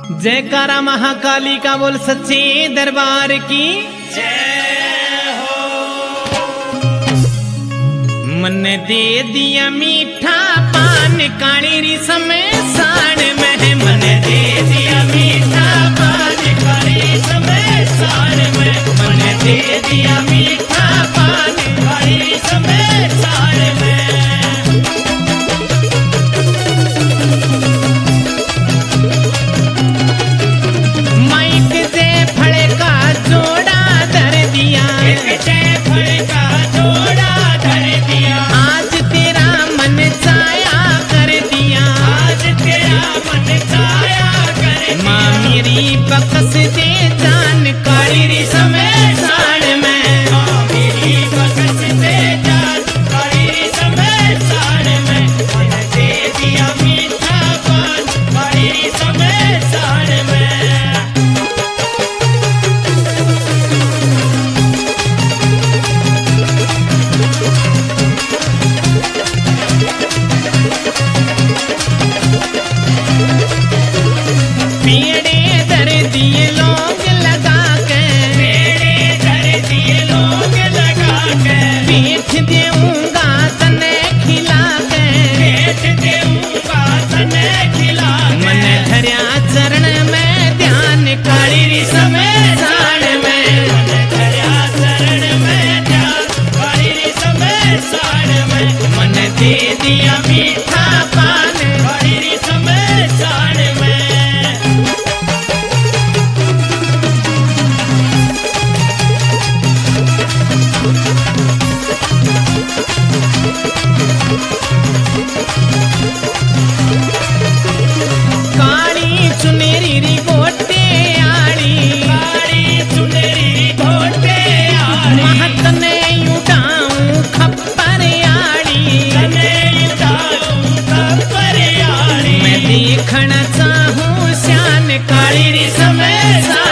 जयकारा महाकाली का बोल सच्चे दरबार की जय हो। मन दे दिया मीठा पान काली री समय साण में मन दे दिया मीठा पान काली समय साण में मन दे दिया मीठा पान काली समय साण में माइक से फल का जोड़ा धर दिया जय फल का जोड़ा धर दिया आज तेरा मन छाया कर दिया आज तेरा मन छाया कर माँ मेरी बकस दे जान काली री समय साण में मेरी बकस दे जान काली समय साण में मन दे दिया मीठा पान काली समय साण में पेड़े धर दिए लोग लगा के पेड़े धर दिए लोग लगा के पीठ देऊंगा तने खिला के पेट देऊंगा तने खिला मन धर्या चरण में ध्यान काली री समय साण में मन धरा चरण में ध्यान काली समय साण में मन दे दिया मीठा पान काली समय साण में काली चुनेरी री गोटे आड़ी काली चुनरी धोटे आली महतने उड़ाऊं खप्पर आड़ी तने उड़ाऊं खप्पर आली मैं देखना चाहूं श्यान काली री समय साण